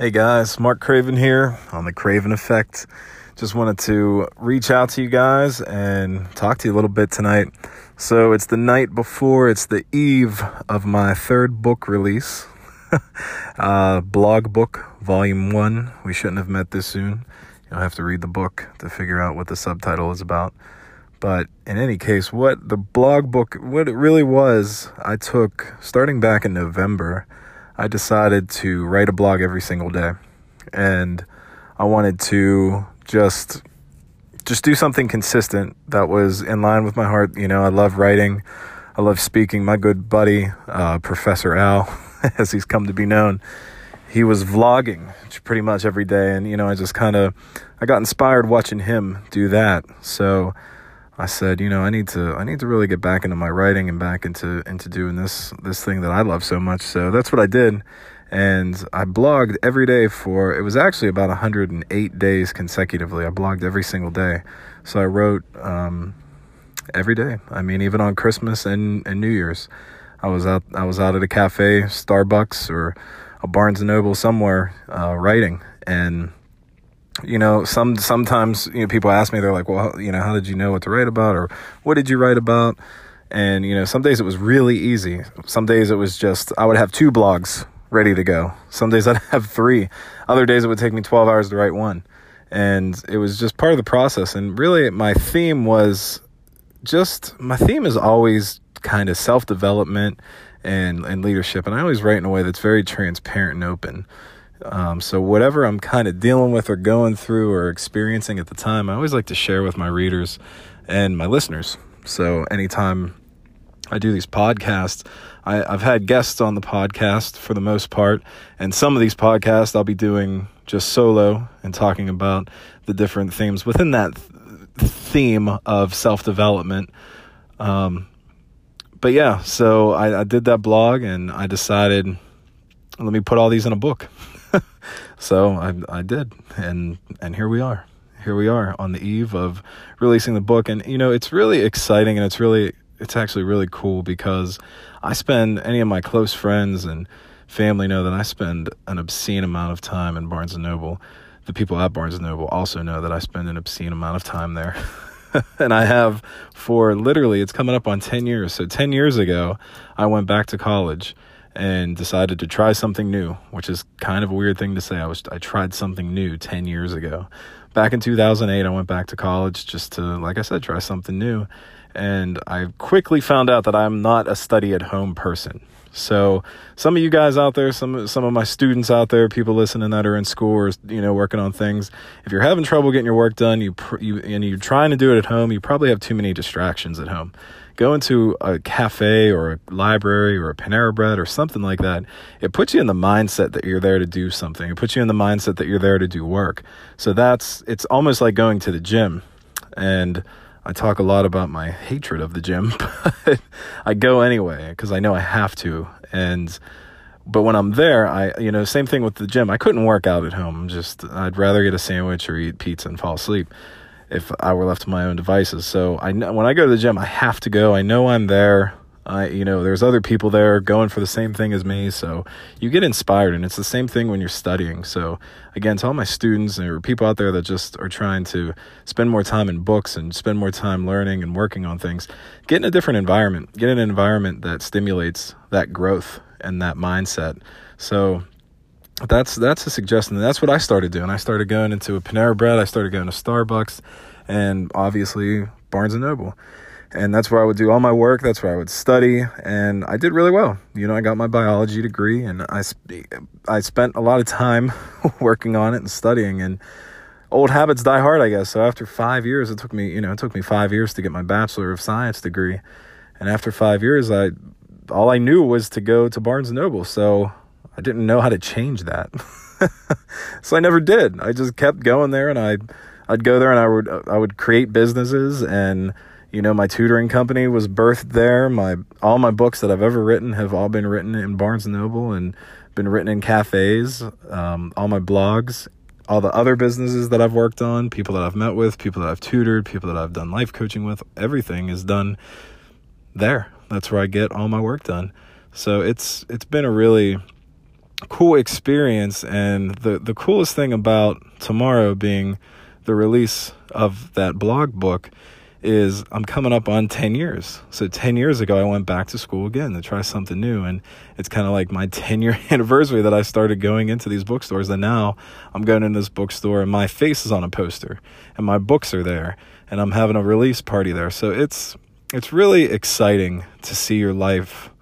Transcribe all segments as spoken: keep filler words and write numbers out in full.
Hey guys, Mark Craven here on the Craven Effect. Just wanted to reach out to you guys and talk to you a little bit tonight. So it's the night before, it's the eve of my third book release. uh, blog book, volume one. We shouldn't have met this soon. You'll have to read the book to figure out what the subtitle is about. But in any case, what the blog book, what it really was, I took, starting back in November, I decided to write a blog every single day, and I wanted to just just do something consistent that was in line with my heart. You know, I love writing, I love speaking. My good buddy, uh, Professor Al, as he's come to be known, he was vlogging pretty much every day, and you know, I just kind of I got inspired watching him do that. So I said, you know, I need to I need to really get back into my writing and back into into doing this this thing that I love so much. So that's what I did. And I blogged every day for, it was actually about one hundred eight days consecutively. I blogged every single day. So I wrote um, every day. I mean, even on Christmas and, and New Year's, I was out I was out at a cafe, Starbucks or a Barnes and Noble somewhere, uh, writing. And You know, some sometimes, you know, people ask me, they're like, well, you know, how did you know what to write about, or what did you write about? And, you know, some days it was really easy. Some days it was just, I would have two blogs ready to go. Some days I'd have three. Other days it would take me twelve hours to write one. And it was just part of the process. And really my theme was just, my theme is always kind of self-development and, and leadership. And I always write in a way that's very transparent and open. Um, so whatever I'm kind of dealing with or going through or experiencing at the time, I always like to share with my readers and my listeners. So anytime I do these podcasts, I, I've had guests on the podcast for the most part, and some of these podcasts I'll be doing just solo and talking about the different themes within that th- theme of self-development. Um, but yeah, so I, I did that blog, and I decided, let me put all these in a book. So I I did, and and here we are. Here we are on the eve of releasing the book. And, you know, it's really exciting, and it's really, it's actually really cool, because I spend, any of my close friends and family know that I spend an obscene amount of time in Barnes and Noble. The people at Barnes and Noble also know that I spend an obscene amount of time there. And I have for literally, it's coming up on ten years. So ten years ago, I went back to college and decided to try something new, which is kind of a weird thing to say. I was I tried something new ten years ago. Back in two thousand eight, I went back to college just to, like I said, try something new. And I quickly found out that I'm not a study-at-home person. So some of you guys out there, some some of my students out there, people listening that are in school or, you know, working on things, if you're having trouble getting your work done, you, pr- you and you're trying to do it at home, you probably have too many distractions at home. Go into a cafe or a library or a Panera Bread or something like that. It puts you in the mindset that you're there to do something. It puts you in the mindset that you're there to do work. So that's, it's almost like going to the gym. And I talk a lot about my hatred of the gym, but I go anyway because I know I have to. And, but when I'm there, I, you know, same thing with the gym. I couldn't work out at home. Just, I'd rather get a sandwich or eat pizza and fall asleep if I were left to my own devices. So I know when I go to the gym, I have to go. I know I'm there. I, you know, there's other people there going for the same thing as me. So you get inspired, and it's the same thing when you're studying. So again, to all my students and people out there that just are trying to spend more time in books and spend more time learning and working on things, get in a different environment, get in an environment that stimulates that growth and that mindset. So That's that's a suggestion. That's what I started doing. I started going into a Panera Bread. I started going to Starbucks, and obviously Barnes and Noble. And that's where I would do all my work. That's where I would study, and I did really well. You know, I got my biology degree, and I sp- I spent a lot of time working on it and studying. And old habits die hard, I guess. So after five years, it took me, you know, it took me five years to get my Bachelor of Science degree. And after five years, I all I knew was to go to Barnes and Noble. So I didn't know how to change that. So I never did. I just kept going there, and I'd, I'd go there and I would, I would create businesses, and, you know, my tutoring company was birthed there. My, all my books that I've ever written have all been written in Barnes and Noble and been written in cafes. Um, all my blogs, all the other businesses that I've worked on, people that I've met with, people that I've tutored, people that I've done life coaching with, everything is done there. That's where I get all my work done. So it's, it's been a really cool experience. And the, the coolest thing about tomorrow being the release of that blog book is I'm coming up on ten years. So ten years ago, I went back to school again to try something new. And it's kind of like my ten year anniversary that I started going into these bookstores. And now I'm going in this bookstore and my face is on a poster and my books are there and I'm having a release party there. So it's, it's really exciting to see your life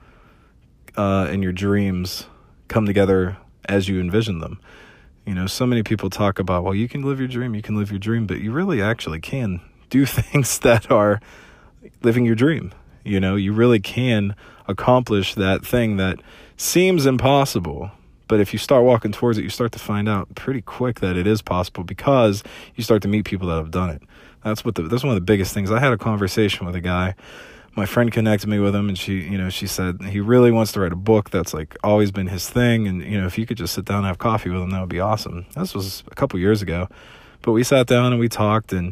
uh, and your dreams come together as you envision them. You know, so many people talk about, well, you can live your dream, you can live your dream, but you really actually can do things that are living your dream. You know, you really can accomplish that thing that seems impossible. But if you start walking towards it, you start to find out pretty quick that it is possible because you start to meet people that have done it. That's what the, that's one of the biggest things. I had a conversation with a guy. My friend connected me with him and she, you know, she said he really wants to write a book. That's like always been his thing. And, you know, if you could just sit down and have coffee with him, that would be awesome. This was a couple years ago, but we sat down and we talked and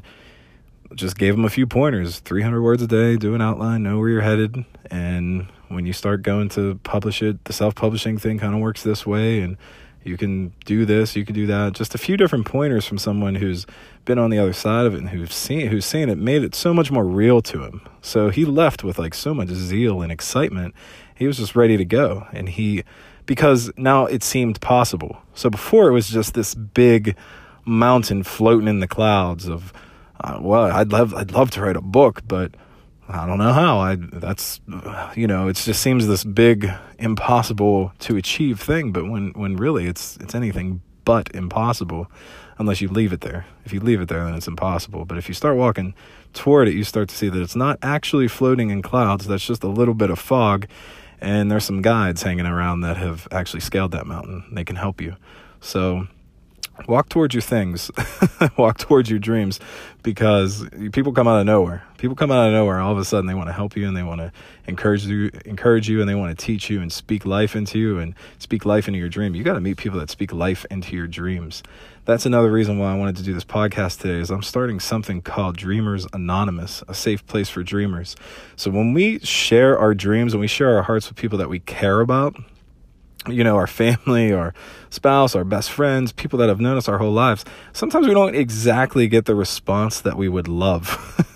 just gave him a few pointers, three hundred words a day, do an outline, know where you're headed. And when you start going to publish it, the self-publishing thing kind of works this way. And you can do this, you can do that. Just a few different pointers from someone who's been on the other side of it and who's seen, who's seen it, made it so much more real to him. So he left with like so much zeal and excitement. He was just ready to go. And he, because now it seemed possible. So before it was just this big mountain floating in the clouds of, Uh, well, I'd love, I'd love to write a book, but I don't know how. I, that's, you know, it just seems this big, impossible to achieve thing. But when, when really it's, it's anything but impossible unless you leave it there. If you leave it there, then it's impossible. But if you start walking toward it, you start to see that it's not actually floating in clouds. That's just a little bit of fog. And there's some guides hanging around that have actually scaled that mountain. They can help you. So walk towards your things, walk towards your dreams, because people come out of nowhere. People come out of nowhere. All of a sudden, they want to help you and they want to encourage you, encourage you, and they want to teach you and speak life into you and speak life into your dream. You got to meet people that speak life into your dreams. That's another reason why I wanted to do this podcast today. Is I'm starting something called Dreamers Anonymous, a safe place for dreamers. So when we share our dreams and we share our hearts with people that we care about, you know, our family, our spouse, our best friends, people that have known us our whole lives, sometimes we don't exactly get the response that we would love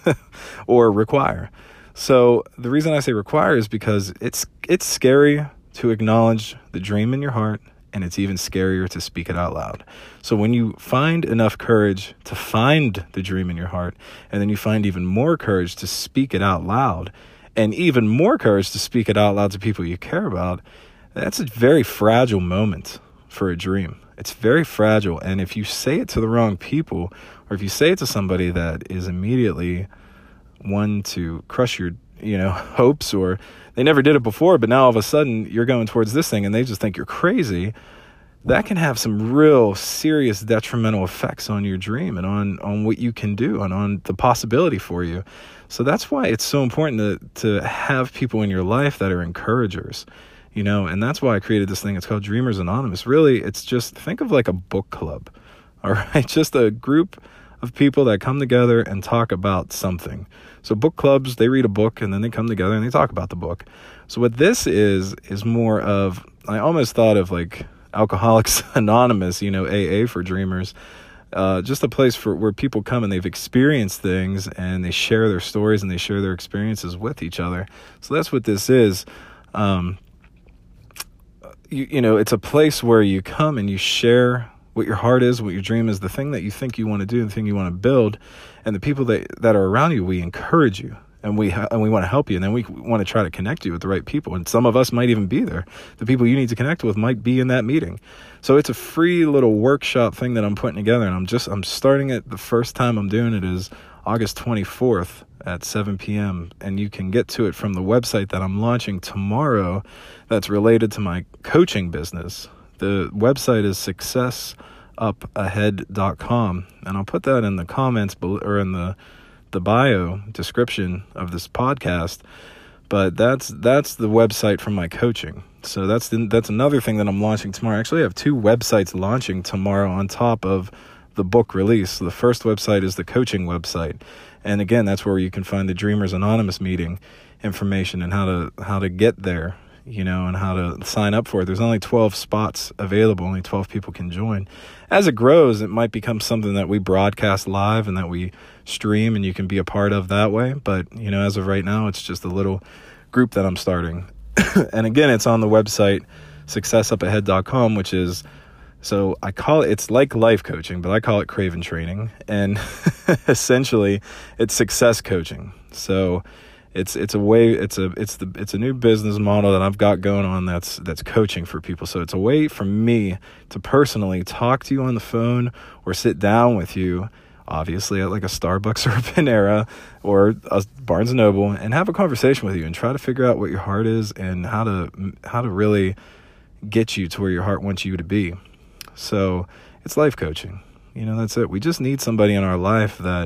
or require. So the reason I say require is because it's it's scary to acknowledge the dream in your heart, and it's even scarier to speak it out loud. So when you find enough courage to find the dream in your heart, and then you find even more courage to speak it out loud, and even more courage to speak it out loud to people you care about, that's a very fragile moment for a dream. It's very fragile. And if you say it to the wrong people, or if you say it to somebody that is immediately one to crush your, you know, hopes, or they never did it before, but now all of a sudden you're going towards this thing and they just think you're crazy, that can have some real serious detrimental effects on your dream and on, on what you can do and on the possibility for you. So that's why it's so important to, to have people in your life that are encouragers. You know, and that's why I created this thing. It's called Dreamers Anonymous. Really, it's just, think of like a book club, all right? Just a group of people that come together and talk about something. So book clubs, they read a book and then they come together and they talk about the book. So what this is, is more of, I almost thought of like Alcoholics Anonymous, you know, A A for dreamers. Uh, just a place for where people come and they've experienced things and they share their stories and they share their experiences with each other. So that's what this is. Um, You, you know, it's a place where you come and you share what your heart is, what your dream is, the thing that you think you want to do, the thing you want to build, and the people that, that are around you, we encourage you and we ha- and we want to help you, and then we want to try to connect you with the right people, and some of us might even be there. The people you need to connect with might be in that meeting. So it's a free little workshop thing that I'm putting together, and I'm just I'm starting it. The first time I'm doing it is August twenty-fourth at seven p.m. and you can get to it from the website that I'm launching tomorrow that's related to my coaching business. The website is success up ahead dot com, and I'll put that in the comments below, or in the the bio description of this podcast. But that's that's the website from my coaching. So that's the, that's another thing that I'm launching tomorrow. Actually, I have two websites launching tomorrow on top of the book release. The first website is the coaching website. And again, that's where you can find the Dreamers Anonymous meeting information and how to how to get there. you know, and how to sign up for it. There's only twelve spots available. Only twelve people can join. As it grows, it might become something that we broadcast live and that we stream and you can be a part of that way. But, you know, as of right now, it's just a little group that I'm starting. And again, it's on the website, success up ahead dot com, which is, so I call it, it's like life coaching, but I call it Craven Training. And essentially, it's success coaching. So It's it's a way it's a it's the it's a new business model that I've got going on that's that's coaching for people. So it's a way for me to personally talk to you on the phone or sit down with you, obviously at like a Starbucks or a Panera or a Barnes and Noble, and have a conversation with you and try to figure out what your heart is and how to how to really get you to where your heart wants you to be. So it's life coaching. You know, that's it. We just need somebody in our life that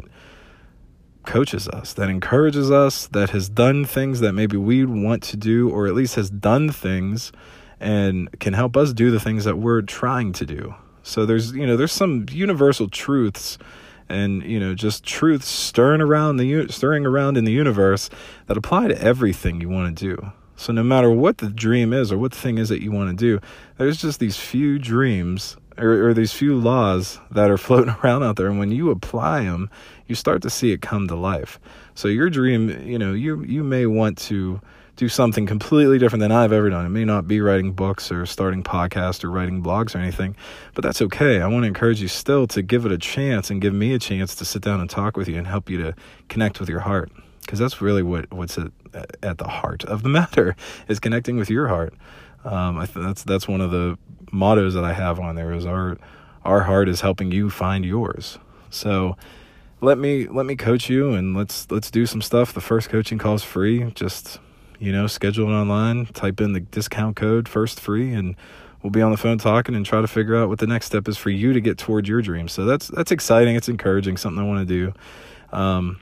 coaches us, that encourages us, that has done things that maybe we want to do, or at least has done things and can help us do the things that we're trying to do. So there's, you know, there's some universal truths and, you know, just truths stirring around the stirring around in the universe that apply to everything you want to do. So no matter what the dream is or what the thing is that you want to do, there's just these few dreams or, or these few laws that are floating around out there. And when you apply them, you start to see it come to life. So your dream, you know, you, you may want to do something completely different than I've ever done. It may not be writing books or starting podcasts or writing blogs or anything, but that's okay. I want to encourage you still to give it a chance and give me a chance to sit down and talk with you and help you to connect with your heart. Because that's really what, what's at, at the heart of the matter, is connecting with your heart. Um, I th- that's that's one of the mottos that I have on there, is our our heart is helping you find yours. So let me let me coach you, and let's let's do some stuff. The first coaching call is free. Just, you know, schedule it online, type in the discount code first free, and we'll be on the phone talking and try to figure out what the next step is for you to get toward your dreams. So that's that's exciting. It's encouraging, something I want to do. Um,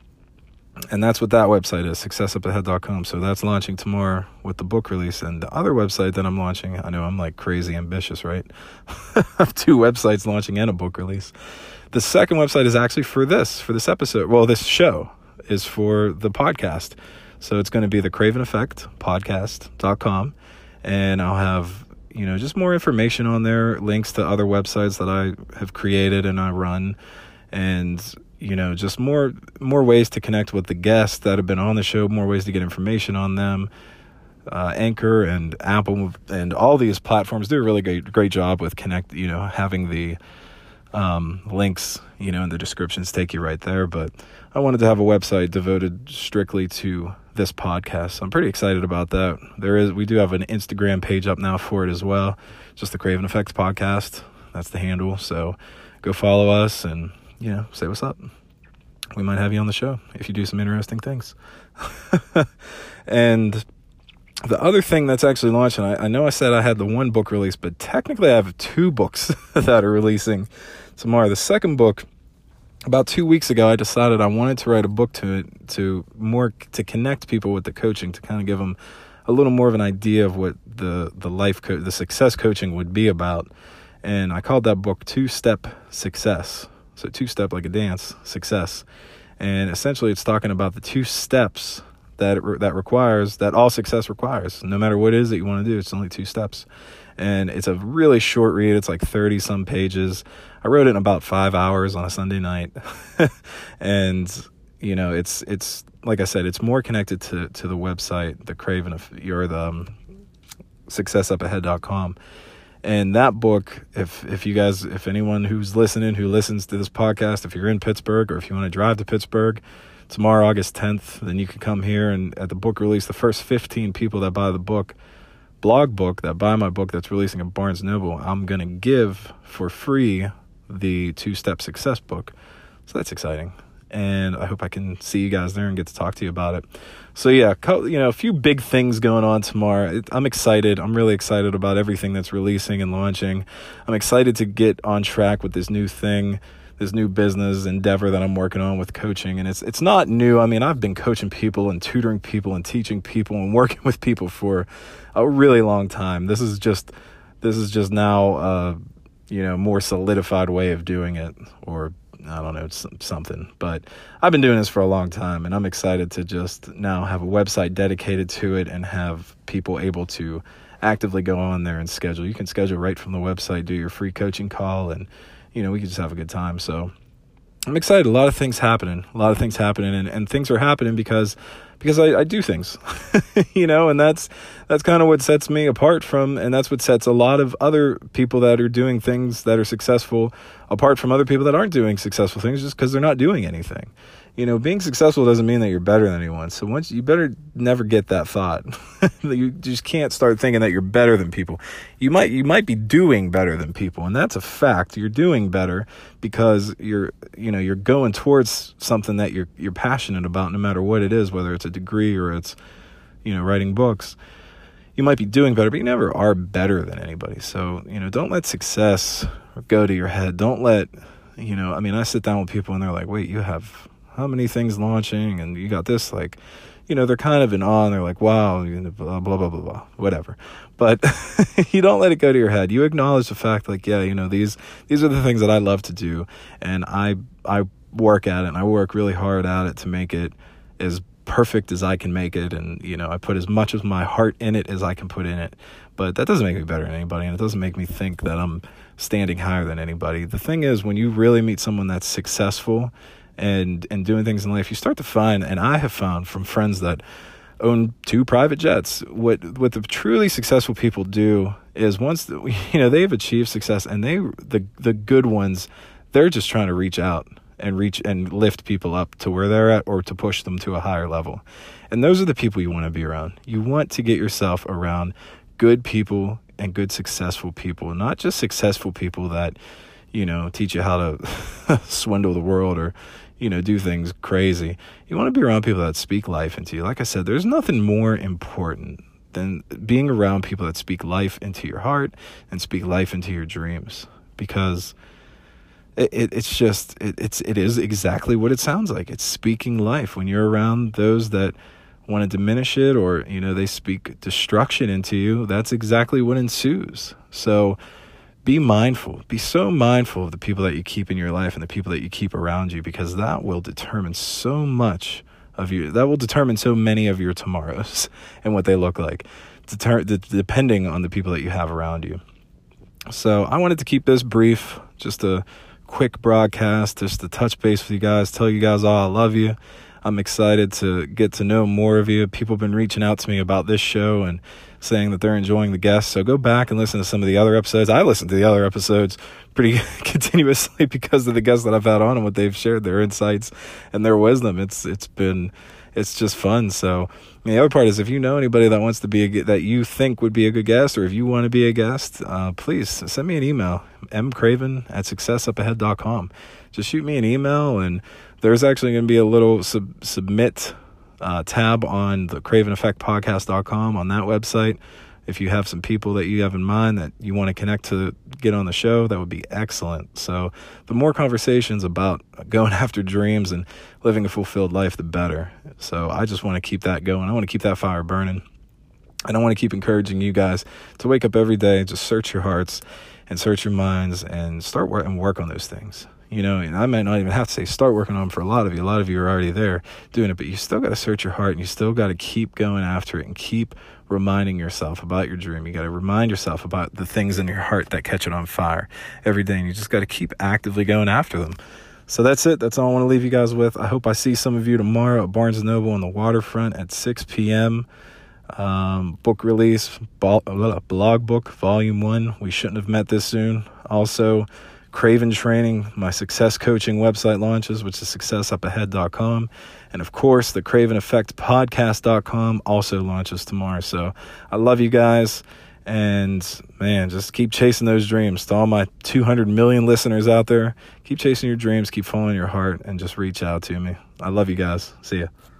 And that's what that website is, success up ahead dot com. So that's launching tomorrow with the book release. And the other website that I'm launching, I know I'm like crazy ambitious, right? I have two websites launching and a book release. The second website is actually for this, for this episode. Well, this show is for the podcast. So it's going to be the Craven Effect podcast dot com. And I'll have, you know, just more information on there, links to other websites that I have created and I run, and you know, just more more ways to connect with the guests that have been on the show, more ways to get information on them. Uh, Anchor and Apple and all these platforms do a really great great job with connect, you know, having the um, links, you know, in the descriptions take you right there. But I wanted to have a website devoted strictly to this podcast. So I'm pretty excited about that. There is, we do have an Instagram page up now for it as well. Just the Craven Effect Podcast. That's the handle. So go follow us and, you know, say what's up. We might have you on the show if you do some interesting things. And the other thing that's actually launching, I, I know I said I had the one book release, but technically I have two books that are releasing tomorrow. The second book, about two weeks ago, I decided I wanted to write a book to it, to more to connect people with the coaching, to kind of give them a little more of an idea of what the the life co- the success coaching would be about. And I called that book Two-Step Success. So two-step like a dance, success. And essentially it's talking about the two steps that it re- that requires, that all success requires. No matter what it is that you want to do, it's only two steps. And it's a really short read. It's like thirty some pages. I wrote it in about five hours on a Sunday night. And, you know, it's, it's like I said, it's more connected to, to the website, the Craven, or the um, success up ahead dot com. And that book, if if you guys, if anyone who's listening, who listens to this podcast, if you're in Pittsburgh or if you want to drive to Pittsburgh tomorrow, August tenth, then you can come here. And at the book release, the first fifteen people that buy the book, blog book, that buy my book that's releasing at Barnes and Noble, I'm going to give for free the Two-Step Success book. So that's exciting. And I hope I can see you guys there and get to talk to you about it. So yeah, you know, a few big things going on tomorrow. I'm excited. I'm really excited about everything that's releasing and launching. I'm excited to get on track with this new thing, this new business endeavor that I'm working on with coaching. And it's it's not new. I mean, I've been coaching people and tutoring people and teaching people and working with people for a really long time. This is just this is just now uh, you know, more solidified way of doing it, or I don't know, something. But I've been doing this for a long time, and I'm excited to just now have a website dedicated to it and have people able to actively go on there and schedule. You can schedule right from the website, do your free coaching call, and, you know, we can just have a good time. So I'm excited. A lot of things happening, a lot of things happening, and, and things are happening because because I, I do things, you know, and that's that's kind of what sets me apart from, and that's what sets a lot of other people that are doing things that are successful apart from other people that aren't doing successful things just because they're not doing anything. You know, being successful doesn't mean that you're better than anyone. So once you better never get that thought. You just can't start thinking that you're better than people. You might you might be doing better than people, and that's a fact. You're doing better because you're you know you're going towards something that you're you're passionate about, no matter what it is, whether it's a degree or it's you know writing books. You might be doing better, but you never are better than anybody. So you know, don't let success go to your head. Don't let you know. I mean, I sit down with people and they're like, "Wait, you have how many things launching, and you got this," like, you know, they're kind of in awe, and they're like, wow, blah, blah, blah, blah, blah, whatever. But you don't let it go to your head. You acknowledge the fact, like, yeah, you know, these, these are the things that I love to do, and I, I work at it, and I work really hard at it to make it as perfect as I can make it, and, you know, I put as much of my heart in it as I can put in it. But that doesn't make me better than anybody, and it doesn't make me think that I'm standing higher than anybody. The thing is, when you really meet someone that's successful and and doing things in life, you start to find, and I have found from friends that own two private jets, what what the truly successful people do is once the, you know they've achieved success, and they the the good ones, they're just trying to reach out and reach and lift people up to where they're at, or to push them to a higher level. And those are the people you want to be around. You want to get yourself around good people and good successful people, not just successful people that you know teach you how to swindle the world or you know, do things crazy. You want to be around people that speak life into you. Like I said, there's nothing more important than being around people that speak life into your heart and speak life into your dreams, because it, it it's just, it, it's, it is exactly what it sounds like. It's speaking life. When you're around those that want to diminish it, or, you know, they speak destruction into you, that's exactly what ensues. So be mindful. Be so mindful of the people that you keep in your life and the people that you keep around you, because that will determine so much of you. That will determine so many of your tomorrows and what they look like, Deter- d- depending on the people that you have around you. So I wanted to keep this brief, just a quick broadcast, just to touch base with you guys, tell you guys all I love you. I'm excited to get to know more of you. People have been reaching out to me about this show and saying that they're enjoying the guests. So go back and listen to some of the other episodes. I listen to the other episodes pretty continuously because of the guests that I've had on and what they've shared, their insights and their wisdom. It's it's been it's just fun. So the other part is, if you know anybody that wants to be a, that you think would be a good guest, or if you want to be a guest, uh, please send me an email, m craven at success up ahead dot com. Just shoot me an email, and there's actually going to be a little sub- submit uh, tab on the craven effect podcast dot com on that website. If you have some people that you have in mind that you want to connect to get on the show, that would be excellent. So the more conversations about going after dreams and living a fulfilled life, the better. So I just want to keep that going. I want to keep that fire burning. And I want to keep encouraging you guys to wake up every day, just search your hearts and search your minds and start work and work on those things. You know, and I might not even have to say start working on them for a lot of you. A lot of you are already there doing it, but you still got to search your heart, and you still got to keep going after it and keep reminding yourself about your dream. You got to remind yourself about the things in your heart that catch it on fire every day, and you just got to keep actively going after them. So that's it. That's all I want to leave you guys with. I hope I see some of you tomorrow at Barnes and Noble on the waterfront at six p.m. Um, book release, blog book, volume one. We shouldn't have met this soon. Also, Craven Training, my success coaching website launches, which is success up ahead dot com. And of course, the Craven Effect podcast dot com also launches tomorrow. So I love you guys. And man, just keep chasing those dreams. To all my two hundred million listeners out there, keep chasing your dreams, keep following your heart, and just reach out to me. I love you guys. See ya.